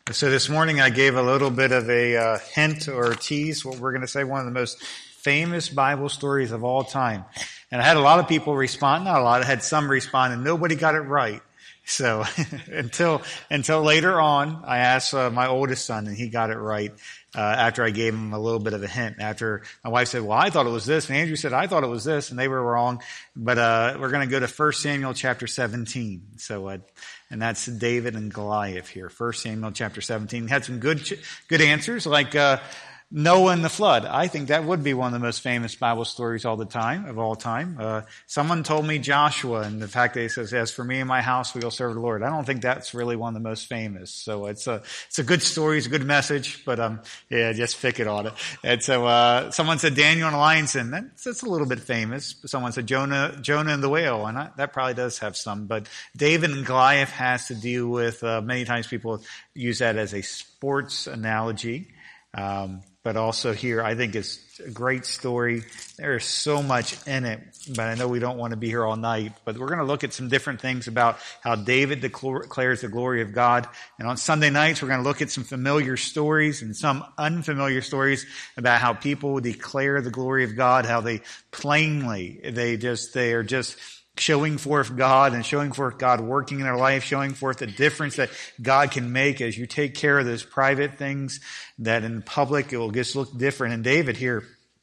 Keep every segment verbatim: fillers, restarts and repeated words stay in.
So this morning I gave a little bit of a uh, hint or a tease, what we're going to say, one of the most famous Bible stories of all time. And I had a lot of people respond, not a lot, I had some respond, and nobody got it right. So until until later on, I asked uh, my oldest son, and he got it right uh, after I gave him a little bit of a hint. After my wife said, well, I thought it was this, and Andrew said, I thought it was this, and they were wrong. But uh we're going to go to First Samuel chapter seventeen. So, uh, and that's David and Goliath here. First Samuel chapter seventeen. Had some good good answers, like uh Noah and the flood. I think that would be one of the most famous Bible stories all the time, of all time. Uh, someone told me Joshua, and the fact that he says, as for me and my house, we will serve the Lord. I don't think that's really one of the most famous. So it's a, it's a good story, it's a good message, but, um, yeah, just pick it on it. And so, uh, someone said Daniel and the lion's den. That's, that's a little bit famous. Someone said Jonah, Jonah and the whale, and I, that probably does have some. But David and Goliath has to deal with, uh, many times people use that as a sports analogy. Um, But also here, I think it's a great story. There is so much in it, but I know we don't want to be here all night. But we're going to look at some different things about how David declares the glory of God. And on Sunday nights, we're going to look at some familiar stories and some unfamiliar stories about how people declare the glory of God, how they plainly, they just, they are just showing forth God and showing forth God working in their life, showing forth the difference that God can make as you take care of those private things that in public it will just look different. And David here,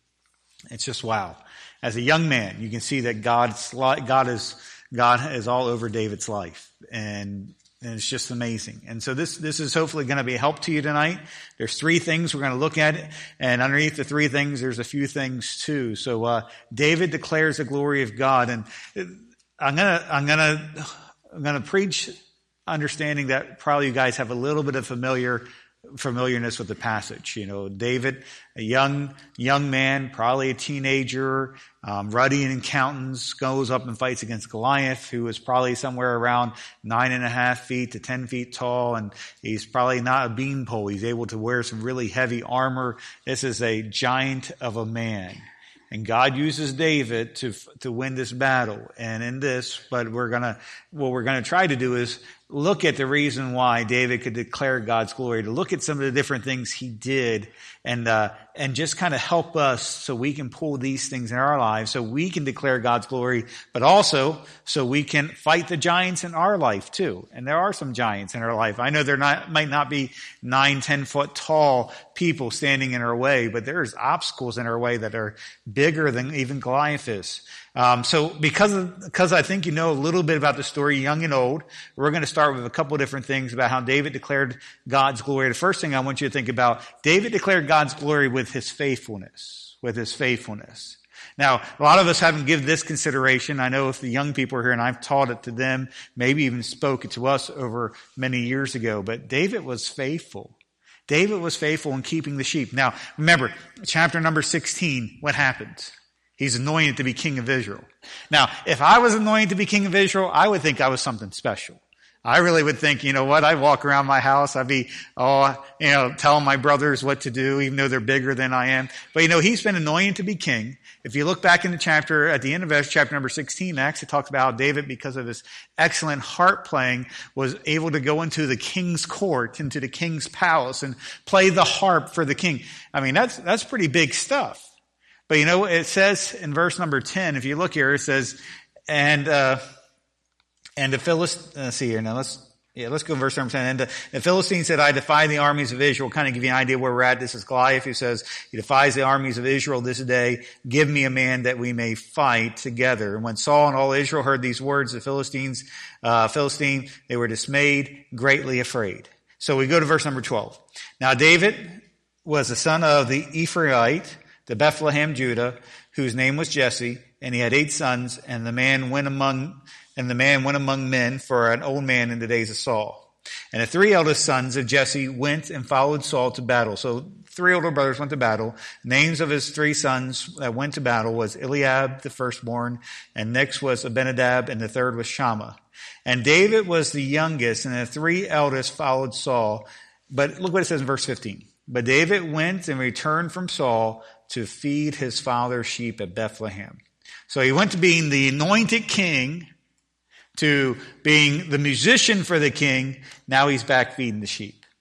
it's just wow. As a young man, you can see that God's, God is, God is all over David's life. And And it's just amazing. And so this, this is hopefully going to be a help to you tonight. There's three things we're going to look at. And underneath the three things, there's a few things too. So, uh, David declares the glory of God. And I'm going to, I'm going to, I'm going to preach understanding that probably you guys have a little bit of familiar, familiarness with the passage. You know, David, a young, young man, probably a teenager, um, ruddy in countenance, goes up and fights against Goliath, who is probably somewhere around nine and a half feet to ten feet tall. And he's probably not a beanpole. He's able to wear some really heavy armor. This is a giant of a man. And God uses David to, to win this battle. And in this, but we're gonna, what we're gonna try to do is look at the reason why David could declare God's glory, to look at some of the different things he did, and uh and just kind of help us so we can pull these things in our lives, so we can declare God's glory, but also so we can fight the giants in our life too. And there are some giants in our life. I know there not might not be nine, ten foot tall people standing in our way, but there's obstacles in our way that are bigger than even Goliath is. Um, so because of, because I think you know a little bit about the story, young and old, we're going to start with a couple of different things about how David declared God's glory. The first thing I want you to think about, David declared God's glory with his faithfulness, with his faithfulness. Now, a lot of us haven't given this consideration. I know if the young people are here, and I've taught it to them, maybe even spoke it to us over many years ago, but David was faithful. David was faithful in keeping the sheep. Now, remember, chapter number sixteen, what happened? He's anointed to be king of Israel. Now, if I was anointed to be king of Israel, I would think I was something special. I really would think, you know what, I'd walk around my house, I'd be, oh, you know, telling my brothers what to do, even though they're bigger than I am. But you know, he's been anointed to be king. If you look back in the chapter, at the end of chapter number sixteen, Acts, it talks about how David, because of his excellent harp playing, was able to go into the king's court, into the king's palace, and play the harp for the king. I mean, that's, that's pretty big stuff. But you know, it says in verse number ten, if you look here, it says, and, uh, and the Philistines, let's see here now, let's, yeah, let's go to verse number ten. And the, the Philistine said, I defy the armies of Israel. Kind of give you an idea where we're at. This is Goliath who says, he defies the armies of Israel this day. Give me a man that we may fight together. And when Saul and all Israel heard these words, the Philistines, uh, Philistine, they were dismayed, greatly afraid. So we go to verse number twelve. Now David was the son of the Ephraite, the Bethlehem, Judah, whose name was Jesse, and he had eight sons, and the man went among, and the man went among men for an old man in the days of Saul. And the three eldest sons of Jesse went and followed Saul to battle. So three older brothers went to battle. Names of his three sons that went to battle was Eliab, the firstborn, and next was Abinadab, and the third was Shammah. And David was the youngest, and the three eldest followed Saul. But look what it says in verse fifteen. But David went and returned from Saul to feed his father's sheep at Bethlehem. So he went to being the anointed king, to being the musician for the king. Now he's back feeding the sheep.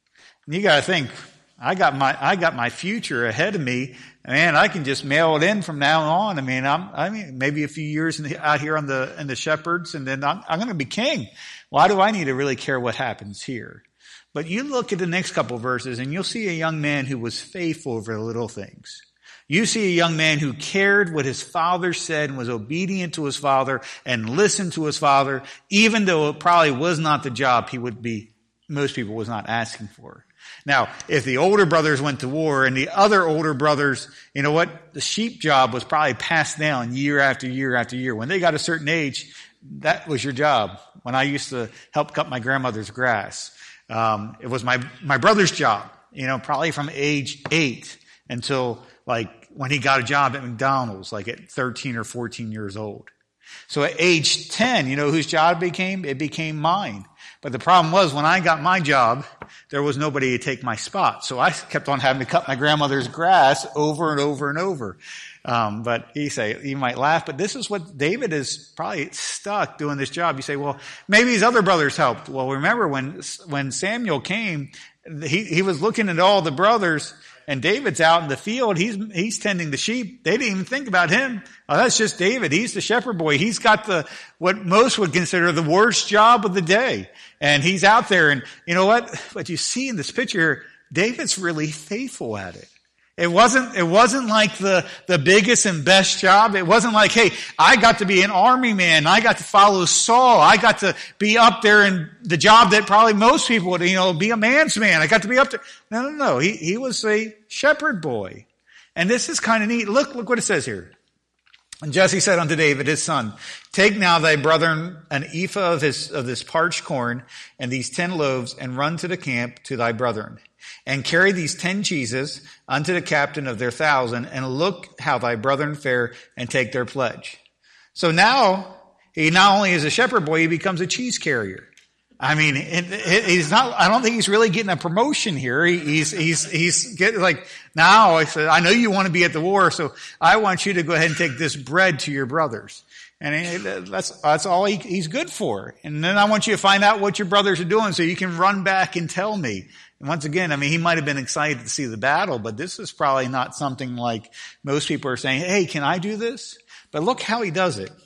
You got to think, I got my I got my future ahead of me. Man, I can just mail it in from now on. I mean, I'm I mean maybe a few years in the, out here on the in the shepherds, and then I'm, I'm going to be king. Why do I need to really care what happens here? But you look at the next couple of verses, and you'll see a young man who was faithful over the little things. You see a young man who cared what his father said and was obedient to his father and listened to his father, even though it probably was not the job he would be, most people was not asking for. Now, if the older brothers went to war and the other older brothers, you know what? The sheep job was probably passed down year after year after year. When they got a certain age, that was your job. When I used to help cut my grandmother's grass, um, it was my, my brother's job, you know, probably from age eight until like when he got a job at McDonald's, like at thirteen or fourteen years old. So at age ten, you know whose job it became? It became mine. But the problem was when I got my job, there was nobody to take my spot. So I kept on having to cut my grandmother's grass over and over and over. Um, but you say, you might laugh, but this is what David is probably stuck doing this job. You say, well, maybe his other brothers helped. Well, remember when, when Samuel came, he, he was looking at all the brothers, and David's out in the field. He's, he's tending the sheep. They didn't even think about him. Oh, that's just David. He's the shepherd boy. He's got the, what most would consider the worst job of the day. And he's out there. And you know what? What you see in this picture, David's really faithful at it. It wasn't, it wasn't like the, the biggest and best job. It wasn't like, hey, I got to be an army man. I got to follow Saul. I got to be up there in the job that probably most people would, you know, be a man's man. I got to be up there. No, no, no. He, he was a shepherd boy. And this is kind of neat. Look, look what it says here. And Jesse said unto David, his son, take now thy brethren an ephah of this, of this parched corn and these ten loaves and run to the camp to thy brethren. And carry these ten cheeses unto the captain of their thousand, and look how thy brethren fare, and take their pledge. So now, he not only is a shepherd boy, he becomes a cheese carrier. I mean, it, it, he's not, I don't think he's really getting a promotion here. He, he's, he's, he's getting like, now I said, I know you want to be at the war, so I want you to go ahead and take this bread to your brothers. And that's, that's all he, he's good for. And then I want you to find out what your brothers are doing so you can run back and tell me. And once again, I mean, he might have been excited to see the battle, but this is probably not something like most people are saying, hey, can I do this? But look how he does it.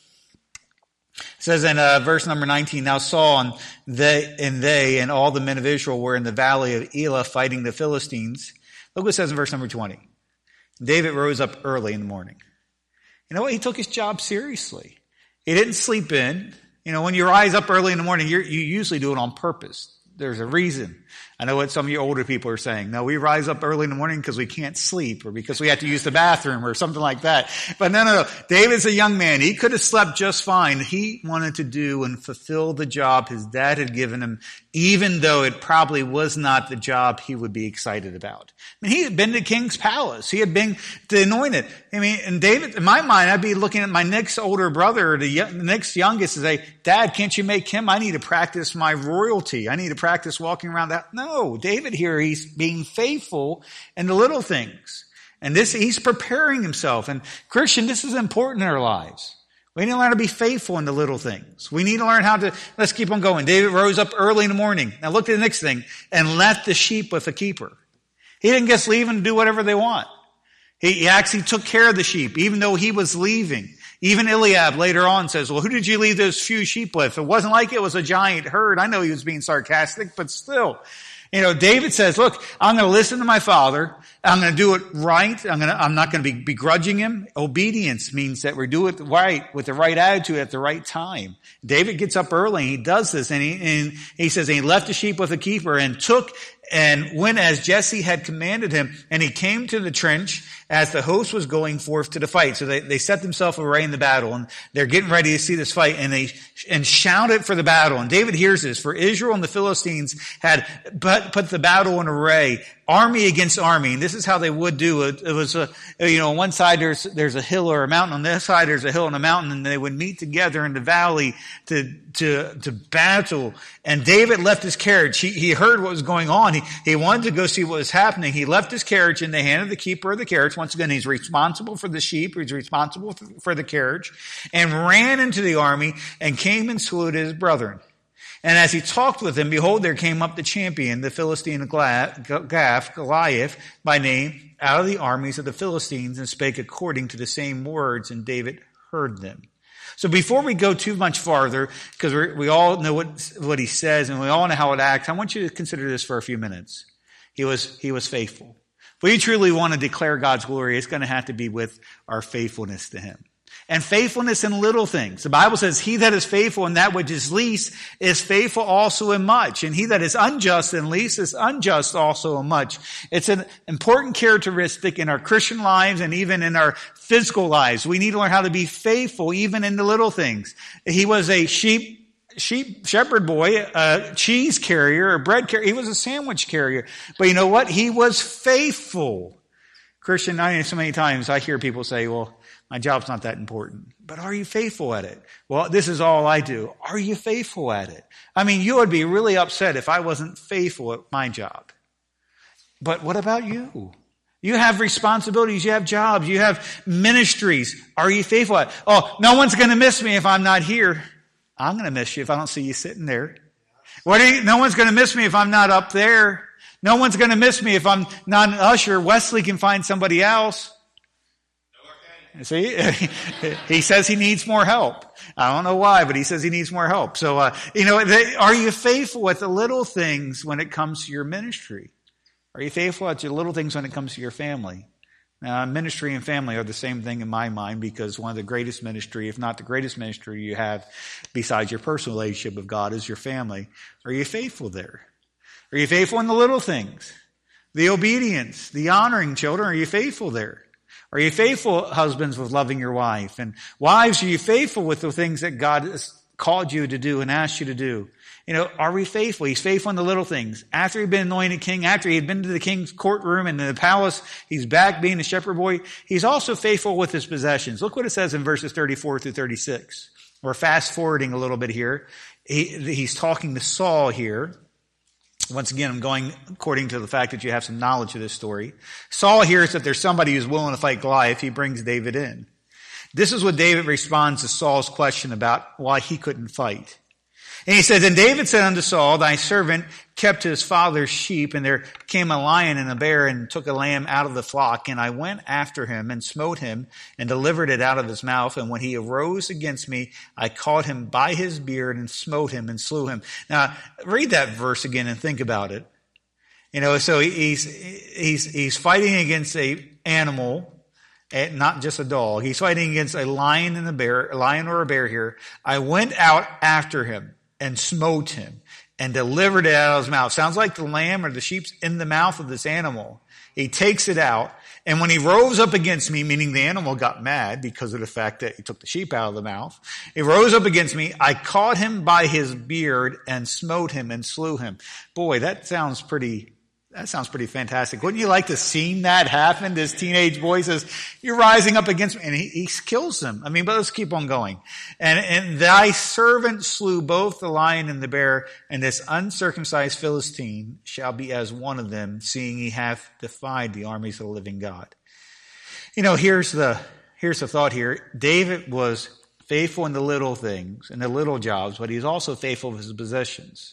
It says in uh, verse number nineteen, now Saul and they, and they and all the men of Israel were in the valley of Elah fighting the Philistines. Look what it says in verse number twenty. David rose up early in the morning. You know what? He took his job seriously. He didn't sleep in. You know, when you rise up early in the morning, you're, you usually do it on purpose. There's a reason. I know what some of you older people are saying. No, we rise up early in the morning because we can't sleep or because we have to use the bathroom or something like that. But no, no, no. David's a young man. He could have slept just fine. He wanted to do and fulfill the job his dad had given him, even though it probably was not the job he would be excited about. I mean, he had been to King's Palace. He had been to anointed. I mean, and David, in my mind, I'd be looking at my next older brother, or the next youngest, and say, Dad, can't you make him? I need to practice my royalty. I need to practice walking around that. No, David here, he's being faithful in the little things. And this, he's preparing himself. And Christian, this is important in our lives. We need to learn to be faithful in the little things. We need to learn how to, let's keep on going. David rose up early in the morning. Now look at the next thing. And left the sheep with a keeper. He didn't just leave them to do whatever they want. He, he actually took care of the sheep, even though he was leaving. Even Eliab later on says, well, who did you leave those few sheep with? It wasn't like it was a giant herd. I know he was being sarcastic, but still. You know, David says, look, I'm going to listen to my father. I'm going to do it right. I'm going to, I'm not going to be begrudging him. Obedience means that we do it right with the right attitude at the right time. David gets up early and he does this, and he, and he says, and he left the sheep with a keeper and took and went as Jesse had commanded him, and he came to the trench as the host was going forth to the fight. So they, they set themselves array in the battle, and they're getting ready to see this fight, and they and shouted for the battle. And David hears this, for Israel and the Philistines had put, put the battle in array, army against army. And this is how they would do it. It was a, you know, on one side there's there's a hill or a mountain, on this side there's a hill and a mountain, and they would meet together in the valley to to to battle. And David left his carriage. He he heard what was going on. He he wanted to go see what was happening. He left his carriage in the hand of the keeper of the carriage. Once again, he's responsible for the sheep. He's responsible for the carriage, and ran into the army and came and saluted his brethren. And as he talked with him, behold, there came up the champion, the Philistine Gath, Goliath by name, out of the armies of the Philistines, and spake according to the same words, and David heard them. So before we go too much farther, because we all know what, what he says and we all know how it acts, I want you to consider this for a few minutes. He was, he was faithful. If we truly want to declare God's glory, it's going to have to be with our faithfulness to him. And faithfulness in little things. The Bible says, he that is faithful in that which is least is faithful also in much. And he that is unjust in least is unjust also in much. It's an important characteristic in our Christian lives and even in our physical lives. We need to learn how to be faithful even in the little things. He was a sheep, sheep shepherd boy, a cheese carrier, a bread carrier. He was a sandwich carrier. But you know what? He was faithful. Christian, I know so many times I hear people say, well, my job's not that important. But are you faithful at it? Well, this is all I do. Are you faithful at it? I mean, you would be really upset if I wasn't faithful at my job. But what about you? You have responsibilities. You have jobs. You have ministries. Are you faithful at it? Oh, no one's going to miss me if I'm not here. I'm going to miss you if I don't see you sitting there. What are you, no one's going to miss me if I'm not up there. No one's going to miss me if I'm not an usher. Wesley can find somebody else. See, he says he needs more help. I don't know why, but he says he needs more help. So, uh, you know, they, are you faithful at the little things when it comes to your ministry? Are you faithful at the little things when it comes to your family? Now, ministry and family are the same thing in my mind, because one of the greatest ministry, if not the greatest ministry you have besides your personal relationship with God, is your family. Are you faithful there? Are you faithful in the little things? The obedience, the honoring children, are you faithful there? Are you faithful, husbands, with loving your wife? And wives, are you faithful with the things that God has called you to do and asked you to do? You know, are we faithful? He's faithful in the little things. After he'd been anointed king, after he had been to the king's courtroom and in the palace, he's back being a shepherd boy. He's also faithful with his possessions. Look what it says in verses thirty-four through thirty-six. We're fast forwarding a little bit here. He, he's talking to Saul here. Once again, I'm going according to the fact that you have some knowledge of this story. Saul hears that there's somebody who's willing to fight Goliath. He brings David in. This is what David responds to Saul's question about why he couldn't fight. And he says, and David said unto Saul, thy servant kept his father's sheep, and there came a lion and a bear and took a lamb out of the flock. And I went after him and smote him and delivered it out of his mouth. And when he arose against me, I caught him by his beard and smote him and slew him. Now, read that verse again and think about it. You know, so he's, he's, he's fighting against a animal, not just a dog. He's fighting against a lion and a bear, a lion or a bear here. I went out after him and smote him and delivered it out of his mouth. Sounds like the lamb or the sheep's in the mouth of this animal. He takes it out. And when he rose up against me, meaning the animal got mad because of the fact that he took the sheep out of the mouth. He rose up against me. I caught him by his beard and smote him and slew him. Boy, that sounds pretty That sounds pretty fantastic. Wouldn't you like to see that happen? This teenage boy says, you're rising up against me. And he, he kills them. I mean, but let's keep on going. And, and thy servant slew both the lion and the bear, and this uncircumcised Philistine shall be as one of them, seeing he hath defied the armies of the living God. You know, here's the, here's the thought here. David was faithful in the little things, in the little jobs, but he's also faithful with his possessions.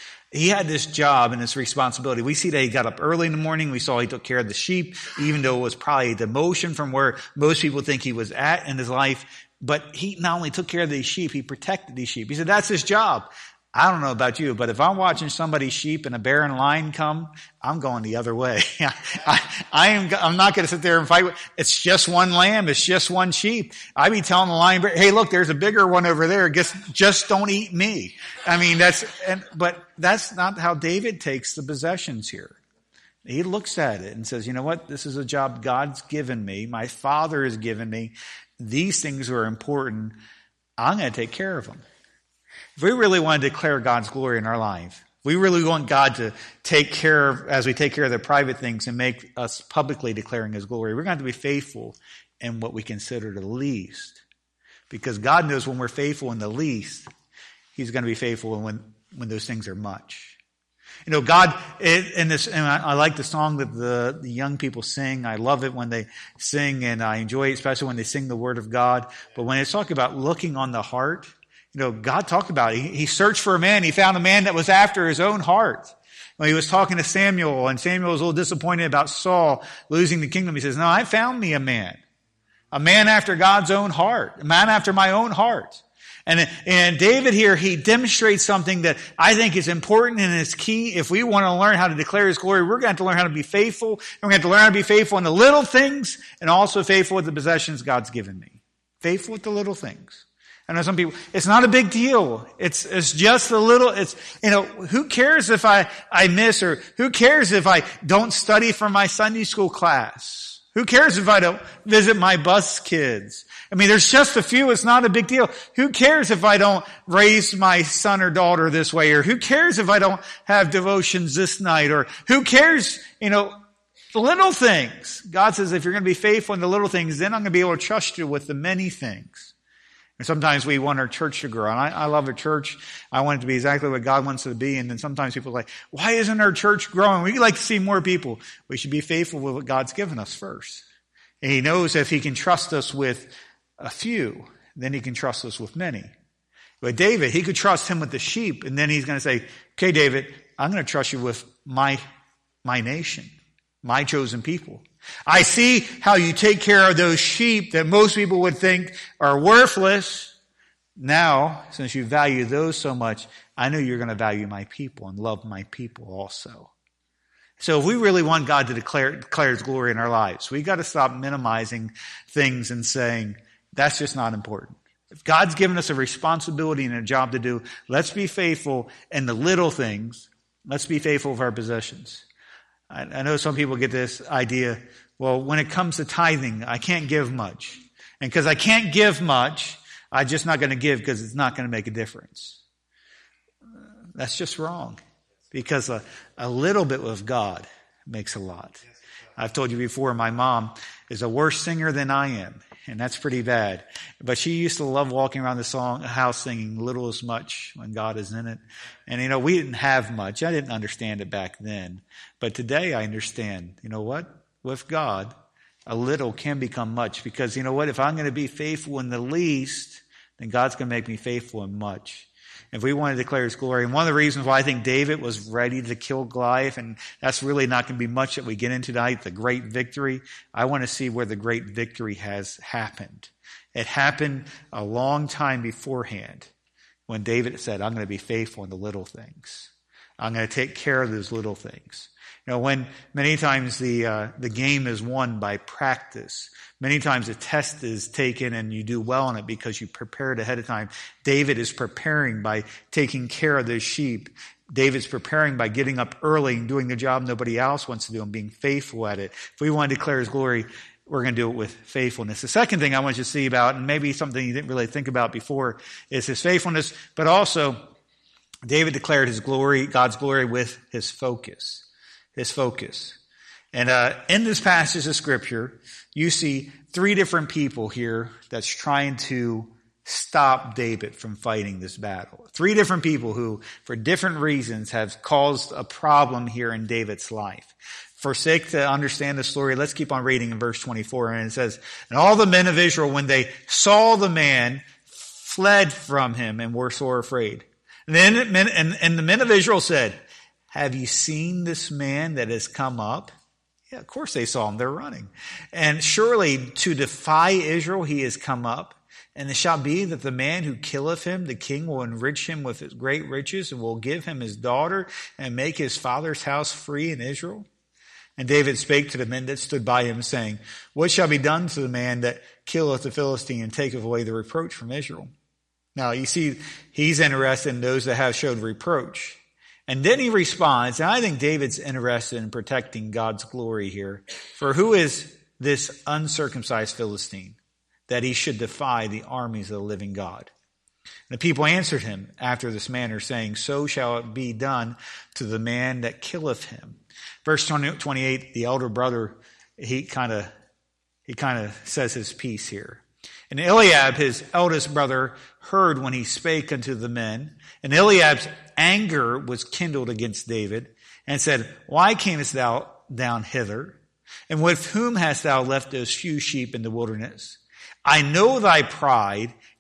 He had this job and this responsibility. We see that he got up early in the morning. We saw he took care of the sheep, even though it was probably a demotion from where most people think he was at in his life. But he not only took care of these sheep, he protected these sheep. He said, that's his job. I don't know about you, but if I'm watching somebody's sheep and a bear and lion come, I'm going the other way. I, I am, I'm not going to sit there and fight. It's just one lamb. It's just one sheep. I be telling the lion, hey, look, there's a bigger one over there. Just, just don't eat me. I mean, that's, and, but that's not how David takes the possessions here. He looks at it and says, you know what? This is a job God's given me. My Father has given me. These things are important. I'm going to take care of them. If we really want to declare God's glory in our life, we really want God to take care of, as we take care of the private things and make us publicly declaring his glory, we're going to have to be faithful in what we consider the least. Because God knows when we're faithful in the least, he's going to be faithful when, when those things are much. You know, God, it, in this, and I, I like the song that the, the young people sing. I love it when they sing, and I enjoy it, especially when they sing the word of God. But when it's talking about looking on the heart, You know, God talked about it. He, he searched for a man. He found a man that was after his own heart. When he was talking to Samuel, and Samuel was a little disappointed about Saul losing the kingdom, he says, no, I found me a man. A man after God's own heart. A man after my own heart. And, and David here, he demonstrates something that I think is important and is key. If we want to learn how to declare His glory, we're going to have to learn how to be faithful. And we're going to have to learn how to be faithful in the little things and also faithful with the possessions God's given me. Faithful with the little things. I know some people, it's not a big deal. It's, it's just a little, it's, you know, who cares if I, I miss, or who cares if I don't study for my Sunday school class? Who cares if I don't visit my bus kids? I mean, there's just a few. It's not a big deal. Who cares if I don't raise my son or daughter this way? Or who cares if I don't have devotions this night? Or who cares, you know, the little things. God says if you're going to be faithful in the little things, then I'm going to be able to trust you with the many things. And sometimes we want our church to grow. And I, I love a church. I want it to be exactly what God wants it to be. And then sometimes people are like, why isn't our church growing? We'd like to see more people. We should be faithful with what God's given us first. And He knows if He can trust us with a few, then He can trust us with many. But David, He could trust him with the sheep. And then He's going to say, okay, David, I'm going to trust you with my, my nation, my chosen people. I see how you take care of those sheep that most people would think are worthless. Now, since you value those so much, I know you're going to value my people and love my people also. So if we really want God to declare, declare His glory in our lives, we got to stop minimizing things and saying, that's just not important. If God's given us a responsibility and a job to do, let's be faithful in the little things. Let's be faithful with our possessions. I know some people get this idea, well, when it comes to tithing, I can't give much. And because I can't give much, I'm just not going to give because it's not going to make a difference. That's just wrong. Because a, a little bit with God makes a lot. I've told you before, my mom is a worse singer than I am. And that's pretty bad. But she used to love walking around the song, house singing little as much when God is in it. And, you know, we didn't have much. I didn't understand it back then. But today I understand. You know what? With God, a little can become much. Because, you know what? If I'm going to be faithful in the least, then God's going to make me faithful in much. If we want to declare His glory, and one of the reasons why I think David was ready to kill Goliath, and that's really not going to be much that we get into tonight, the great victory, I want to see where the great victory has happened. It happened a long time beforehand when David said, I'm going to be faithful in the little things. I'm going to take care of those little things. You know, when many times the uh, the game is won by practice. Many times a test is taken and you do well on it because you prepared ahead of time. David is preparing by taking care of those sheep. David's preparing by getting up early and doing the job nobody else wants to do and being faithful at it. If we want to declare His glory, we're going to do it with faithfulness. The second thing I want you to see about, and maybe something you didn't really think about before, is His faithfulness, but also David declared his glory, God's glory, with his focus. His focus. And uh, in this passage of Scripture, you see three different people here that's trying to stop David from fighting this battle. Three different people who, for different reasons, have caused a problem here in David's life. For sake to understand the story, let's keep on reading in verse twenty-four. And it says, and all the men of Israel, when they saw the man, fled from him and were sore afraid. And then and, and the men of Israel said, have you seen this man that has come up? Yeah, of course they saw him. They're running. And surely to defy Israel he has come up. And it shall be that the man who killeth him, the king will enrich him with his great riches and will give him his daughter and make his father's house free in Israel. And David spake to the men that stood by him, saying, what shall be done to the man that killeth the Philistine and taketh away the reproach from Israel? Now you see, he's interested in those that have showed reproach. And then he responds, and I think David's interested in protecting God's glory here. For who is this uncircumcised Philistine that he should defy the armies of the living God? And the people answered him after this manner, saying, so shall it be done to the man that killeth him. Verse twenty-eight, the elder brother, he kind of he kind of says his piece here. And Eliab, his eldest brother, heard when he spake unto the men. And Eliab's anger was kindled against David, and said, why camest thou down hither? And with whom hast thou left those few sheep in the wilderness? I know thy pride,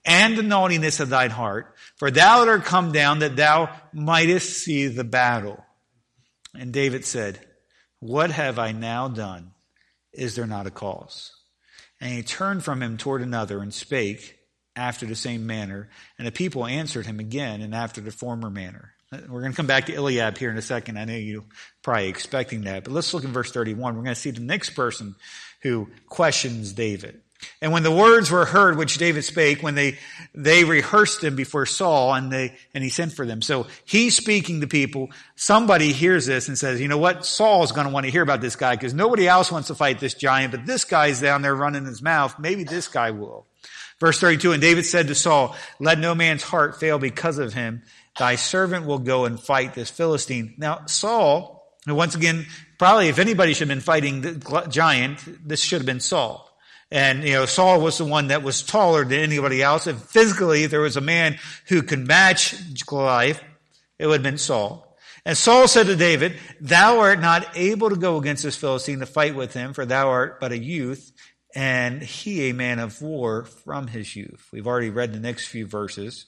and the naughtiness of thine heart, for thou art come down that thou mightest see the battle. And David said, what have I now done? Is there not a cause? And he turned from him toward another and spake after the same manner. And the people answered him again and after the former manner. We're going to come back to Eliab here in a second. I know you're probably expecting that. But let's look in verse thirty-one. We're going to see the next person who questions David. And when the words were heard which David spake, when they, they rehearsed them before Saul, and they, and he sent for them. So he's speaking to people. Somebody hears this and says, you know what? Saul's going to want to hear about this guy because nobody else wants to fight this giant, but this guy's down there running his mouth. Maybe this guy will. Verse thirty-two, and David said to Saul, let no man's heart fail because of him. Thy servant will go and fight this Philistine. Now, Saul, once again, probably if anybody should have been fighting the giant, this should have been Saul. And, you know, Saul was the one that was taller than anybody else. And physically, if there was a man who could match Goliath, it would have been Saul. And Saul said to David, thou art not able to go against this Philistine to fight with him, for thou art but a youth, and he a man of war from his youth. We've already read the next few verses.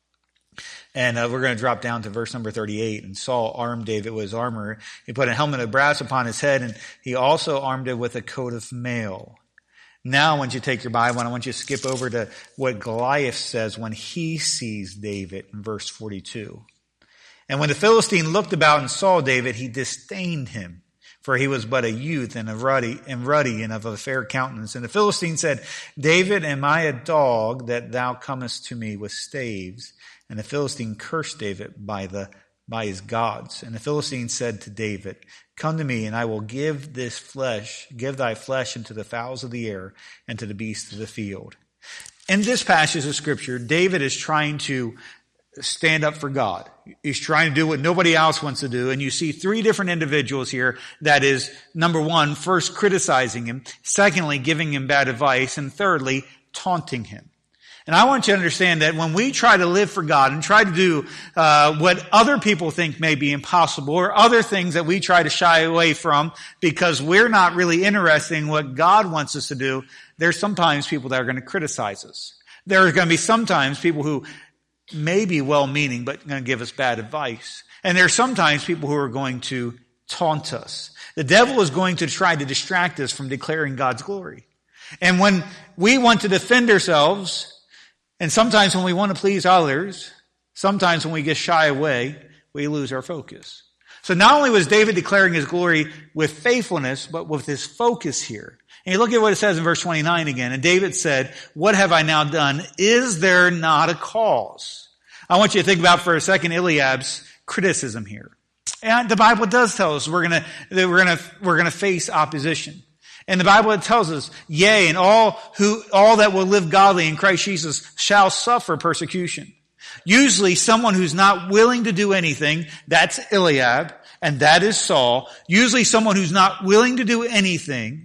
And uh, we're going to drop down to verse number thirty-eight. And Saul armed David with his armor. He put a helmet of brass upon his head, and he also armed it with a coat of mail. Now, I want you to take your Bible, and I want you to skip over to what Goliath says when he sees David in verse forty-two. And when the Philistine looked about and saw David, he disdained him, for he was but a youth and a ruddy and ruddy and of a fair countenance. And the Philistine said, David, am I a dog that thou comest to me with staves? And the Philistine cursed David by the by his gods. And the Philistine said to David, come to me, and I will give this flesh, give thy flesh unto the fowls of the air and to the beasts of the field. In this passage of Scripture, David is trying to stand up for God. He's trying to do what nobody else wants to do. And you see three different individuals here that is, number one, first criticizing him, secondly, giving him bad advice, and thirdly, taunting him. And I want you to understand that when we try to live for God and try to do uh, what other people think may be impossible, or other things that we try to shy away from because we're not really interested in what God wants us to do, there's sometimes people that are going to criticize us. There are going to be sometimes people who may be well-meaning but going to give us bad advice. And there are sometimes people who are going to taunt us. The devil is going to try to distract us from declaring God's glory. And when we want to defend ourselves, and sometimes when we want to please others, sometimes when we get shy away, we lose our focus. So not only was David declaring his glory with faithfulness, but with his focus here. And you look at what it says in verse twenty-nine again. And David said, what have I now done? Is there not a cause? I want you to think about for a second Eliab's criticism here. And the Bible does tell us we're going to, that we're going to, we're going to face opposition. And the Bible tells us, yea, and all who, all that will live godly in Christ Jesus shall suffer persecution. Usually someone who's not willing to do anything, that's Eliab, and that is Saul. Usually someone who's not willing to do anything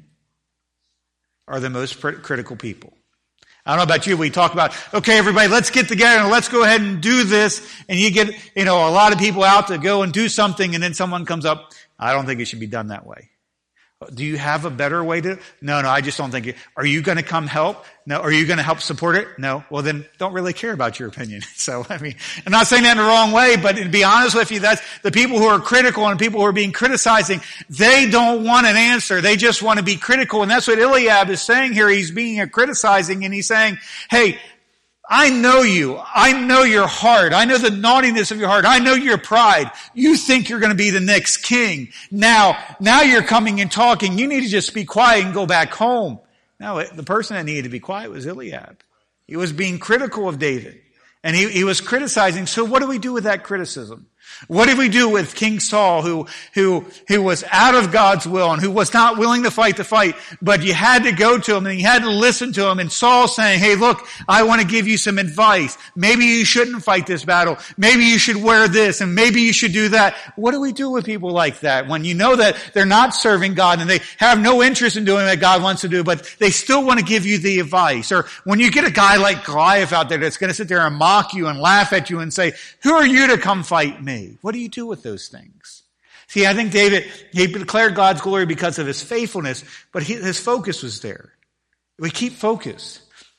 are the most critical people. I don't know about you, we talk about, okay, everybody, let's get together and let's go ahead and do this. And you get, you know, a lot of people out to go and do something, and then someone comes up, I don't think it should be done that way. Do you have a better way to? No, no, I just don't think it. Are you going to come help? No. Are you going to help support it? No. Well, then don't really care about your opinion. So, I mean, I'm not saying that in the wrong way, but to be honest with you, that's the people who are critical and people who are being criticizing. They don't want an answer. They just want to be critical. And that's what Eliab is saying here. He's being a criticizing, and he's saying, hey, I know you. I know your heart. I know the naughtiness of your heart. I know your pride. You think you're going to be the next king. Now, now you're coming and talking. You need to just be quiet and go back home. No, the person that needed to be quiet was Eliab. He was being critical of David. And he, he was criticizing. So what do we do with that criticism? What did we do with King Saul, who, who, who was out of God's will and who was not willing to fight the fight, but you had to go to him and you had to listen to him, and Saul saying, hey, look, I want to give you some advice. Maybe you shouldn't fight this battle. Maybe you should wear this, and maybe you should do that. What do we do with people like that when you know that they're not serving God and they have no interest in doing what God wants to do, but they still want to give you the advice? Or when you get a guy like Goliath out there that's going to sit there and mock you and laugh at you and say, who are you to come fight me? What do you do with those things? See, I think David, he declared God's glory because of his faithfulness, but he, his focus was there. We keep focus.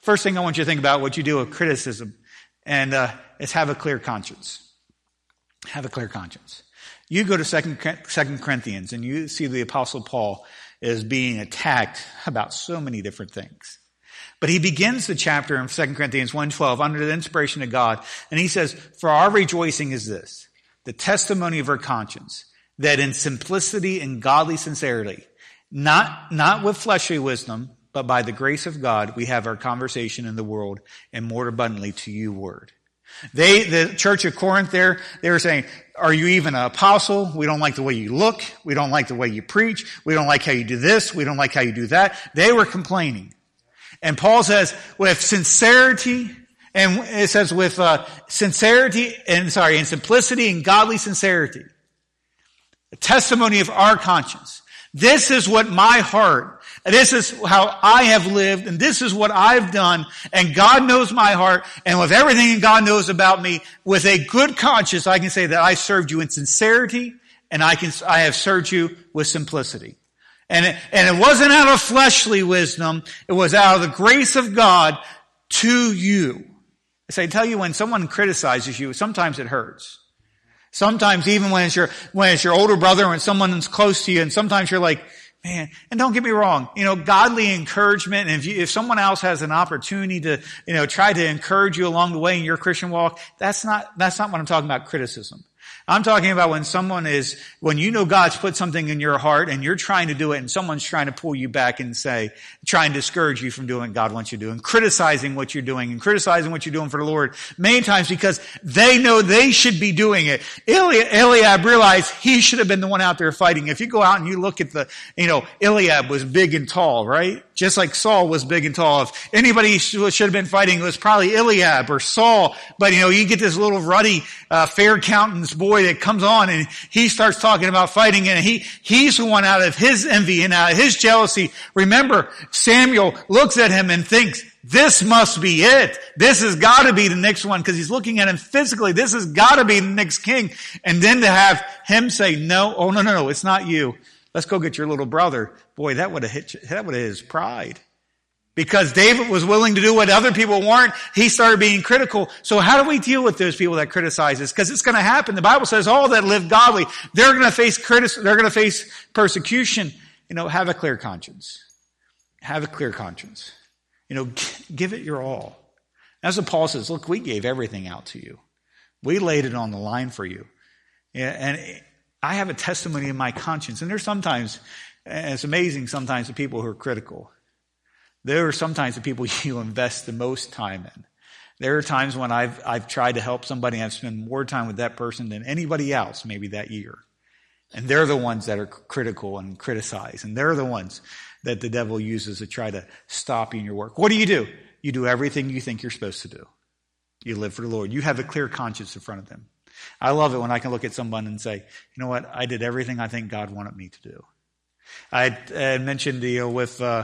first thing I want you to think about what you do with criticism, and uh, is have a clear conscience. Have a clear conscience. You go to Second Corinthians and you see the Apostle Paul is being attacked about so many different things. But he begins the chapter in Second Corinthians one twelve under the inspiration of God, and he says, "For our rejoicing is this, the testimony of our conscience, that in simplicity and godly sincerity, not, not with fleshly wisdom, but by the grace of God, we have our conversation in the world, and more abundantly to you word." They, the church of Corinth there, they were saying, "Are you even an apostle? We don't like the way you look. We don't like the way you preach. We don't like how you do this. We don't like how you do that." They were complaining. And Paul says, with sincerity, and it says with uh, sincerity, and sorry, in simplicity and godly sincerity, a testimony of our conscience. This is what my heart, this is how I have lived, and this is what I've done, and God knows my heart, and with everything God knows about me, with a good conscience, I can say that I served you in sincerity, and I can, I have served you with simplicity. And it, and it wasn't out of fleshly wisdom, it was out of the grace of God to you. So I tell you, when someone criticizes you, sometimes it hurts. Sometimes even when it's your, when it's your older brother, when someone's close to you, and sometimes you're like, man, and don't get me wrong, you know, godly encouragement, and if you, if someone else has an opportunity to, you know, try to encourage you along the way in your Christian walk, that's not, that's not what I'm talking about criticism. I'm talking about when someone is, when you know God's put something in your heart and you're trying to do it and someone's trying to pull you back and say, try and discourage you from doing what God wants you to do, and criticizing what you're doing and criticizing what you're doing for the Lord many times because they know they should be doing it. Eli- Eliab realized he should have been the one out there fighting. If you go out and you look at the, you know, Eliab was big and tall, right? Just like Saul was big and tall. If anybody should have been fighting, it was probably Eliab or Saul. But, you know, you get this little ruddy, uh, fair countenance boy that comes on and he starts talking about fighting, and he, he's the one out of his envy and out of his jealousy. Remember, Samuel looks at him and thinks, this must be it. This has got to be the next one, because he's looking at him physically. This has got to be the next king. And then to have him say, no, oh, no, no, no, it's not you. Let's go get your little brother. Boy, that would have hit, that would have hit his pride. Because David was willing to do what other people weren't, he started being critical. So how do we deal with those people that criticize us? Because it's going to happen. The Bible says all that live godly, they're going to face critic, they're going to face persecution. You know, have a clear conscience. Have a clear conscience. You know, give it your all. That's what Paul says. Look, we gave everything out to you. We laid it on the line for you. And I have a testimony in my conscience. And there's sometimes, and it's amazing sometimes the people who are critical. There are sometimes the people you invest the most time in. There are times when I've, I've tried to help somebody and I've spent more time with that person than anybody else maybe that year. And they're the ones that are critical and criticize. And they're the ones that the devil uses to try to stop you in your work. What do you do? You do everything you think you're supposed to do. You live for the Lord. You have a clear conscience in front of them. I love it when I can look at someone and say, you know what? I did everything I think God wanted me to do. I had mentioned, you know, with, uh,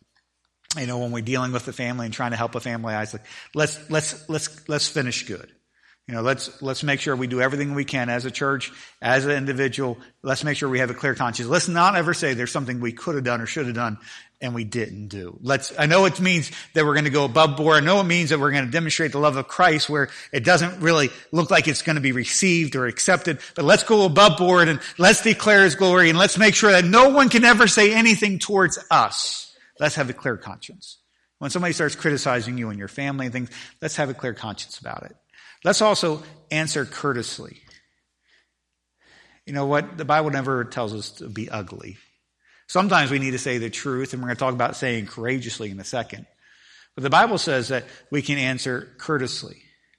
you know, when we're dealing with the family and trying to help a family, I was like, let's, let's, let's, let's finish good. You know, let's, let's make sure we do everything we can as a church, as an individual. Let's make sure we have a clear conscience. Let's not ever say there's something we could have done or should have done and we didn't do. Let's, I know it means that we're going to go above board. I know it means that we're going to demonstrate the love of Christ where it doesn't really look like it's going to be received or accepted, but let's go above board and let's declare His glory and let's make sure that no one can ever say anything towards us. Let's have a clear conscience. When somebody starts criticizing you and your family and things, let's have a clear conscience about it. Let's also answer courteously. You know what? The Bible never tells us to be ugly. Sometimes we need to say the truth, and we're going to talk about saying courageously in a second. But the Bible says that we can answer courteously.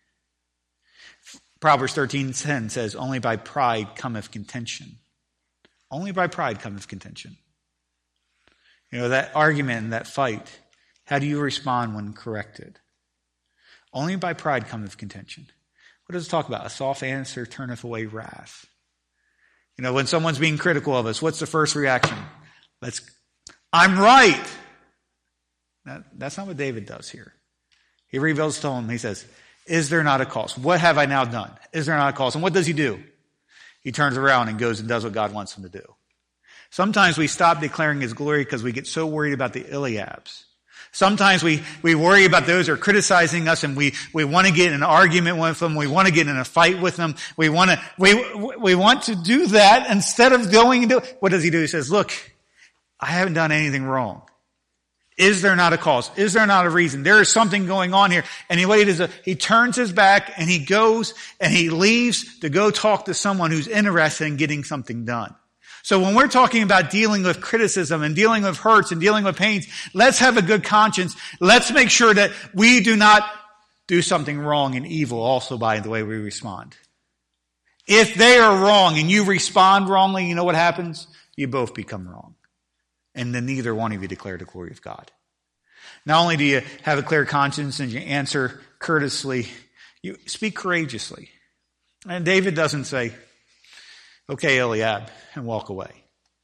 Proverbs thirteen ten says, only by pride cometh contention. Only by pride cometh contention. You know, that argument and that fight, how do you respond when corrected? Only by pride cometh contention. What does it talk about? A soft answer turneth away wrath. You know, when someone's being critical of us, what's the first reaction? Let's, I'm right. That, that's not what David does here. He reveals to him, he says, is there not a cause? What have I now done? Is there not a cause? And what does he do? He turns around and goes and does what God wants him to do. Sometimes we stop declaring His glory because we get so worried about the Eliabs. Sometimes we, we worry about those who are criticizing us, and we, we want to get in an argument with them. We want to get in a fight with them. We want to, we, we want to do that instead of going and do, what does he do? He says, look, I haven't done anything wrong. Is there not a cause? Is there not a reason? There is something going on here. And he, what he does, he turns his back and he goes and he leaves to go talk to someone who's interested in getting something done. So when we're talking about dealing with criticism and dealing with hurts and dealing with pains, let's have a good conscience. Let's make sure that we do not do something wrong and evil also by the way we respond. If they are wrong and you respond wrongly, you know what happens? You both become wrong. And then neither one of you declare the glory of God. Not only do you have a clear conscience and you answer courteously, you speak courageously. And David doesn't say, okay, Eliab, and walk away.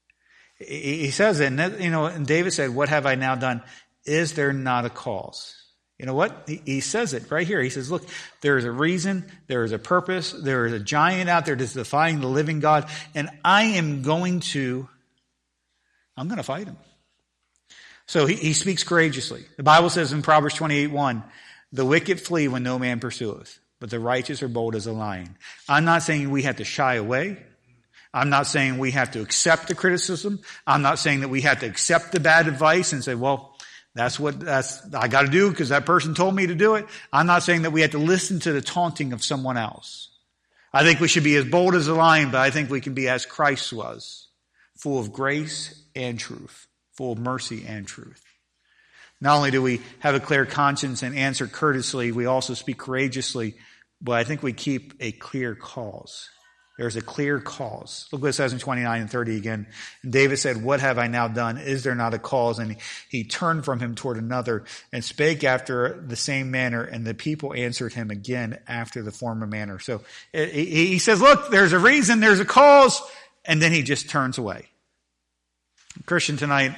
He says it, and you know, and David said, what have I now done? Is there not a cause? You know what? He says it right here. He says, look, there is a reason, there is a purpose, there is a giant out there that's defying the living God, and I am going to, I'm going to fight him. So he, he speaks courageously. The Bible says in Proverbs twenty-eight one, the wicked flee when no man pursueth, but the righteous are bold as a lion. I'm not saying we have to shy away. I'm not saying we have to accept the criticism. I'm not saying that we have to accept the bad advice and say, well, that's what that's I got to do because that person told me to do it. I'm not saying that we have to listen to the taunting of someone else. I think we should be as bold as a lion, but I think we can be as Christ was, full of grace and truth, full of mercy and truth. Not only do we have a clear conscience and answer courteously, we also speak courageously, but I think we keep a clear cause. There's a clear cause. Look what it says in twenty-nine and thirty again. And David said, what have I now done? Is there not a cause? And he turned from him toward another and spake after the same manner. And the people answered him again after the former manner. So he says, look, there's a reason, there's a cause. And then he just turns away. Christian, tonight,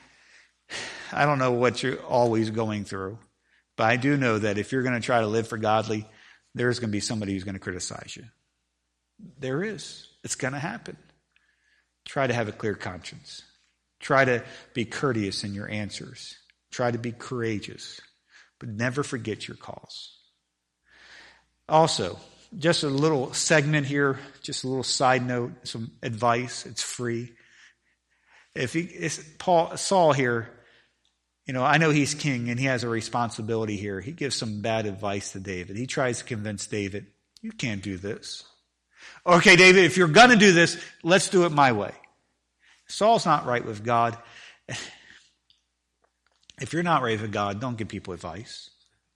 I don't know what you're always going through, but I do know that if you're going to try to live for godly, there's going to be somebody who's going to criticize you. There is. It's going to happen. Try to have a clear conscience. Try to be courteous in your answers. Try to be courageous, but never forget your cause. Also, just a little segment here, just a little side note, some advice. It's free. If he, it's Paul, Saul here, you know, I know he's king and he has a responsibility here. He gives some bad advice to David. He tries to convince David, you can't do this. Okay, David, if you're going to do this, let's do it my way. Saul's not right with God. If you're not right with God, don't give people advice.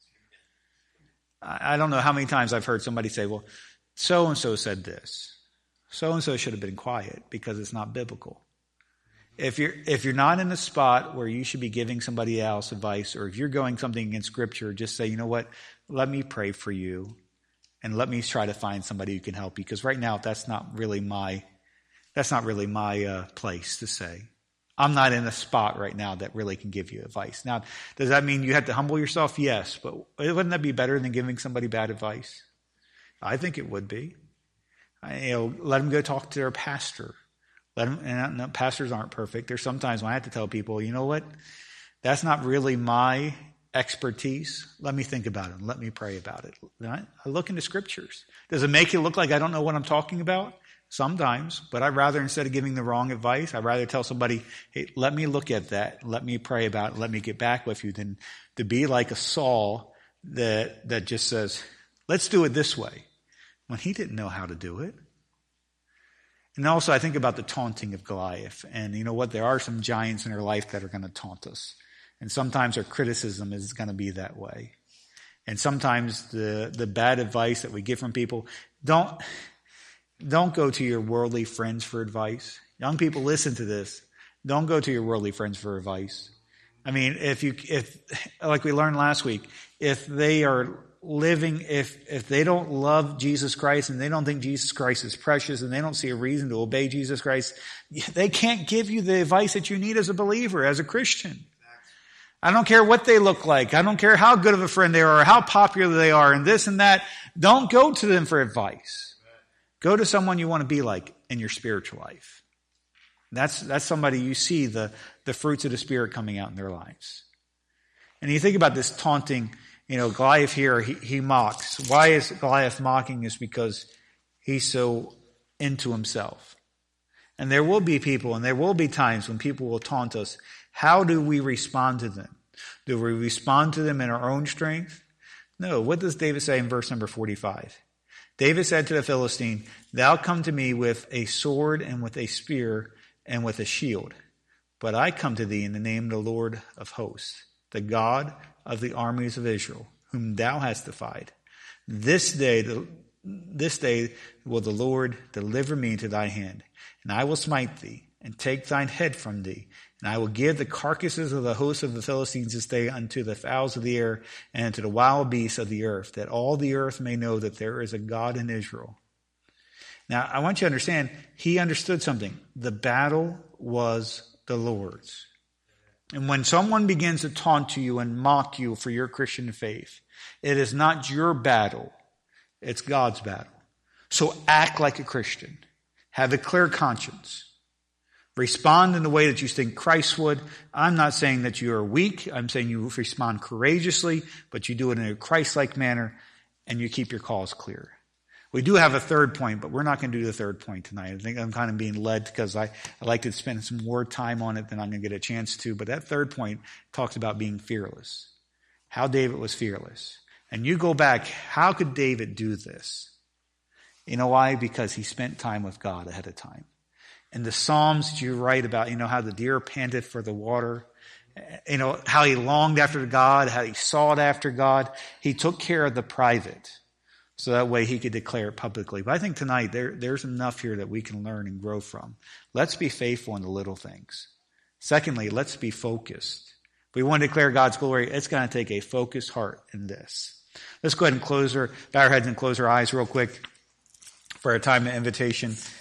I don't know how many times I've heard somebody say, well, so-and-so said this. So-and-so should have been quiet because it's not biblical. If you're, if you're not in a spot where you should be giving somebody else advice, or if you're going something against Scripture, just say, you know what, let me pray for you. And let me try to find somebody who can help you. Because right now, that's not really my, that's not really my uh, place to say. I'm not in a spot right now that really can give you advice. Now, does that mean you have to humble yourself? Yes. But wouldn't that be better than giving somebody bad advice? I think it would be. I, you know, let them go talk to their pastor. Let them, and no, pastors aren't perfect. There's sometimes when I have to tell people, you know what? That's not really my expertise. Let me think about it. Let me pray about it. I look into scriptures. Does it make it look like I don't know what I'm talking about? Sometimes, but I'd rather, instead of giving the wrong advice, I'd rather tell somebody, hey, let me look at that. Let me pray about it. Let me get back with you than to be like a Saul that, that just says, let's do it this way, when he didn't know how to do it. And also I think about the taunting of Goliath. And you know what? There are some giants in our life that are going to taunt us. And sometimes our criticism is going to be that way. And sometimes the, the bad advice that we get from people, don't, don't go to your worldly friends for advice. Young people, listen to this. Don't go to your worldly friends for advice. I mean, if you, if, like we learned last week, if they are living, if, if they don't love Jesus Christ and they don't think Jesus Christ is precious and they don't see a reason to obey Jesus Christ, they can't give you the advice that you need as a believer, as a Christian. I don't care what they look like. I don't care how good of a friend they are or how popular they are and this and that. Don't go to them for advice. Go to someone you want to be like in your spiritual life. That's, that's somebody you see the, the fruits of the Spirit coming out in their lives. And you think about this taunting, you know, Goliath here, he, he mocks. Why is Goliath mocking? Is because he's so into himself. And there will be people, and there will be times when people will taunt us. How do we respond to them? Do we respond to them in our own strength? No. What does David say in verse number forty-five? David said to the Philistine, "Thou come to me with a sword and with a spear and with a shield. But I come to thee in the name of the Lord of hosts, the God of the armies of Israel, whom thou hast defied. This day, this day will the Lord deliver me into thy hand, and I will smite thee, and take thine head from thee. And I will give the carcasses of the hosts of the Philistines this day unto the fowls of the air, and unto the wild beasts of the earth, that all the earth may know that there is a God in Israel." Now, I want you to understand, he understood something. The battle was the Lord's. And when someone begins to taunt you and mock you for your Christian faith, it is not your battle, it's God's battle. So act like a Christian. Have a clear conscience. Respond in the way that you think Christ would. I'm not saying that you are weak. I'm saying you respond courageously, but you do it in a Christ-like manner, and you keep your cause clear. We do have a third point, but we're not going to do the third point tonight. I think I'm kind of being led because I, I like to spend some more time on it than I'm going to get a chance to. But that third point talks about being fearless. How David was fearless. And you go back, how could David do this? You know why? Because he spent time with God ahead of time. In the Psalms, you write about, you know, how the deer panted for the water. You know, how he longed after God, how he sought after God. He took care of the private. So that way he could declare it publicly. But I think tonight there, there's enough here that we can learn and grow from. Let's be faithful in the little things. Secondly, let's be focused. If we want to declare God's glory, it's going to take a focused heart in this. Let's go ahead and close our, bow our heads and close our eyes real quick for a time of invitation.